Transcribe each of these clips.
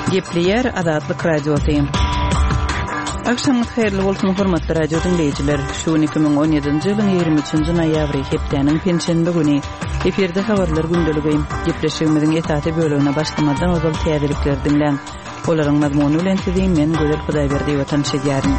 Gepleyer Azatlyk Radiosu. Akşamınız hayırlı bolsun hormatly radio dinleyijiler. Şu 2017-nji ýylyň 23-nji noýabry hepdeniň penşenbe güni eferde habarlar gündeligim. Gepleşigimiziň etaty bölümine başlamadan ozal täzelikler dinlen. Olaryň mazmuny bilen sizin men Gözel Hudaýberdi we tanışýaryn.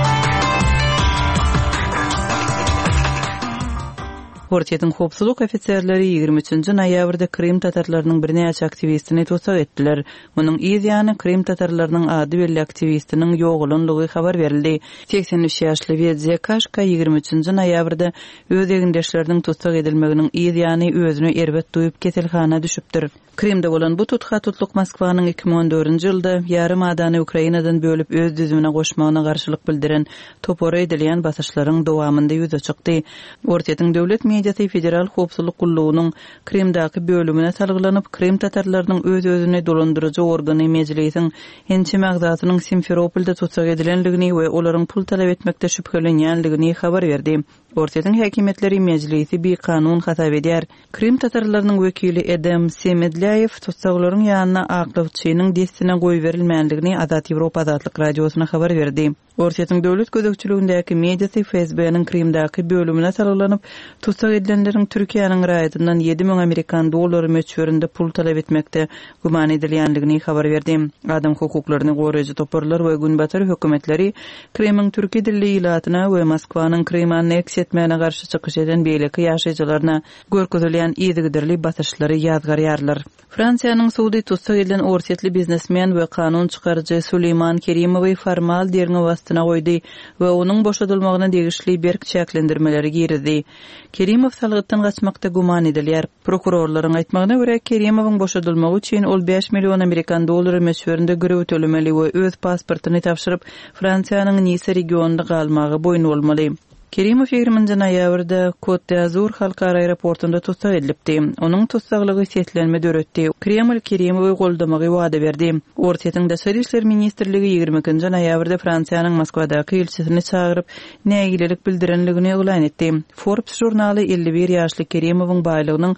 Ortiýetiň howpsuzlyk ofitserleri 23-nji noýabrda Krim tatarlarynyň bir näçe aktivistini tutsak etdiler. Munyň ýa-ni Krim tatarlarynyň ady belli aktivistiniň ýoğulanlygy habar berildi. 83 ýaşly Vedze Kaşka 23-nji noýabrda öz egindeşleriniň tutsak edilmeginiň ýa-ni özüni erbet duýup keselhana düşüpdir. Krimde bolan bu tutkatlyk Moskwanyň 2014-nji ýylda ýarym adany Ukrainadan bölüp öz düzümine goşmagyna garşylyk bildiren topora edilýän basyşlaryň dowamında ýüze çykdy. Ortiýetiň döwlet mediýasy federal howpsuzlyk gullugynyň Krimdaky bölümine salgylanyp Krim tatarlarynyň öz-özüne dolandyrjy organy mejlisiň hençe magzatynyň Simferopolda tutsak edilenligini we olaryň pul talap etmekde şüphelenýänligini habar berdi. Ortiýetiň häkimetleri mejlisi bir kanun hatap edýär. Krim tatarlarynyň wekili Edem Semedlyaev tutsaklaryň ýanyna aklawçynyň destine goý berilmänligini Azat Ýewropa Azatlyk radiosyna habar berdi. Ortiýetiň döwlet gözegçiligindäki mediýasy FSB-niň Krimdaky bölümine salgylanyp tutsak edilenleriň Türkiýanyň raýatyndan 7.000 Amerikan dollary möçberinde pul talap etmekde guman edilýänligini habar berdi. Adam hukuklaryny goraýjy toparlar we günbatar hökümetleri Krimiň türki dilli ilatyna we Moskwanyň Krimi anneksiýa etmäne garşy çykyş eden beýleki ýaşaýjylaryna görkezilýän ýygydyry basyşlary ýazgarýarlar. Fransiýanyň suwdy tutsak edilen ortiýetli biznesmen we kanun çykarjy Suleyman Kerimowy formal derňe wastyna goýdy we onuň boşadylmagyna degişli berk çäklendirmeleri girdi. Kerimov salgytdan gaçmakda guman edilýär. Prokurorlaryň aýtmagyna görä Kerimowyň boşadylmagy üçin ol 5 million Amerikan dollary möçberinde görew tölemeli we öz pasportyny tapşyryp Fransiýanyň Nice regionunda galmagy boýun bolmaly. Kerimov 20-nji noýabrda Côte d'Azur halkara aeroportunda tutsak edilipdi. Onuň tutsaklygy setlenme döretdi. Kreml Kerimowy goldamagy wada berdi. Ortiýetiň Daşary işler ministrligi 22-nji noýabrda Fransiýanyň Moskwadaky elçisini çagyryp nägilelik bildirenligini eýlan etdi. Forbes jurnaly 51 ýaşly Kerimowyň baýlygynyň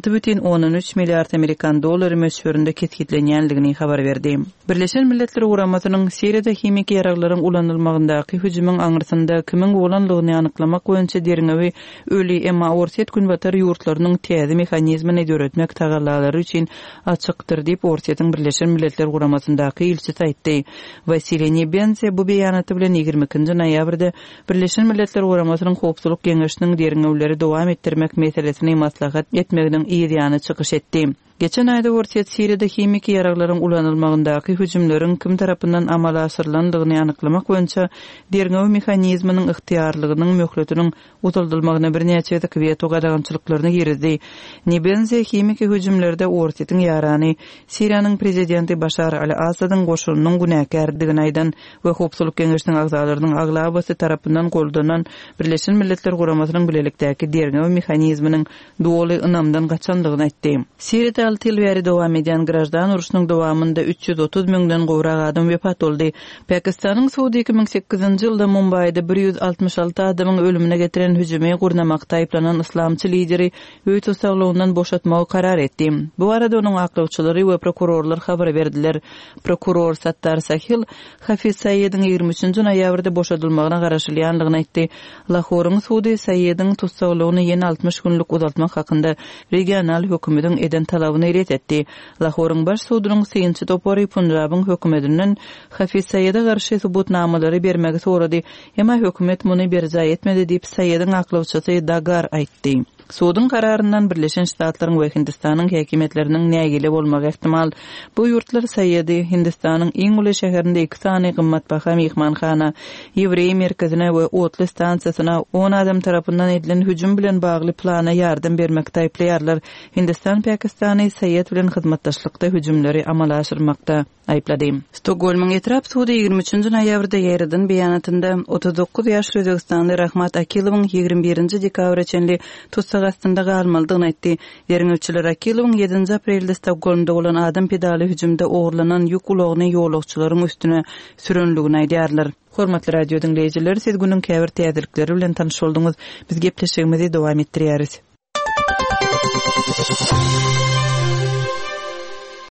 6,13 milliard Amerikan dollary möçberinde ketgitlenýänligini habar berdi. Birleşen Milletler Guramasynyň Siriýada hemik ýaraglaryň ulanylmagyndaky hüjümüň aňyrsynda kimin bolanlygyny anyklamak boýunça deriňewi öli emma ortiýet günbatar ýurtlarynyň täze mexanizmini döretmek tagallalary üçin açykdyr diýip Ortiýetiň Birleşen Milletler Guramasyndaky elçi aýtdy. Vasily Nebense bu beýanaty bilen 22-nji noýabrda Birleşen Milletler Guramasynyň howpsuzlyk geňeşiniň deriňewleri dowam etdirmek meselesini maslahat etmeginiň ýa-ni çykyş etdi. Geçen ayda Ortiýet Siriýada hemik ýaraglaryň ulanylmagyndaky hüjümleriň kim tarapyndan amala aşyrylandygyny anyklamak boýunça derňew mexanizminiň ygtyýarlygynyň möhletiniň utaldylmagyna bir näçe veto gadagançylyklaryny girdi. Nebenze hemik hüjümlerde Ortiýetiň ýarany Siriýanyň prezidenti Başar al-Asadyň goşunynyň günäkärdigini aýdan we howpsuzlyk geňeşiniň agzalarynyň aglabasy tarapyndan goldanan Birleşen Milletler Guramasynyň bilelikdäki derňew mexanizminiň doly ynamdan gaçandygyny aýtdy. Siriýada 6 ýyl bäri dowam edýän grajdan uruşynyň dowamında 330 000-den gowrak adam wepat boldy. Pakistanyň Suudi 2008-nji ýylda Mumbaýda 166 adamyň ölümine getiren hüjümi gurnamakda aýplanan islamçy lideri öýt tutsaklygyny boşatmagy karar etdi. Bu arada onuň aklawçylary we prokurorlar habar berdiler. Prokuror Sattar Sahil Hafiz Sayyediň 23-nji noýabrda boşadylmagyna garaşylýanlygyny aýtdy. Lahoryň Suudi Sayyedyň tutsaklygyny ýene 60 günlük uzatmak hakynda regional hökümetiň eden talabyny ret etdi. Lahoryň baş sudynyň synçy topary Punjabyň hökümetinden Hafiz Sayyeda garşy subutnamalary bermegi sorady. Emma hökümet muny berja etmedi diýip Sayyedyň aklawçysy Dagar aýtdy. Suudun kararından Birleşen Ştatlaryň we Hindistanyň häkimetleriniň nägili bolmagy ihtimal. Bu ýurtlar Sayyedy Hindistanyň iň uly şäherinde 2 sany gymmatbaha mehmanxana, Ýewrey merkezine we otly stansiýasyna 10 adam tarapyndan edilen hüjüm bilen bagly plana ýardam bermekde aýplaýarlar. Hindistan Pakistany Sayyed bilen hyzmatdaşlykda hüjümleri amala aşyrmakda aýplady. Stokholmyň etrap suudy 23-nji noýabrda ýerden beýanatynda 39 ýaşly Özbekistanly Rahmat Akilowyň 21-nji dekabr içinli gastında galmalydygyny aýtdy. Ýerňewçiler Akilowyň 7-nji aprelde Stokholmda bolan adam pedali hüjümde ogurlanan ýük ulagyny ýolagçylaryň üstüne sürenligini aýdýarlar. Hormatly radio dinleýijiler, siz günüň käbir täzelikleri bilen tanyş boldyňyz. Biz gepleşigimizi dowam etdirýäris.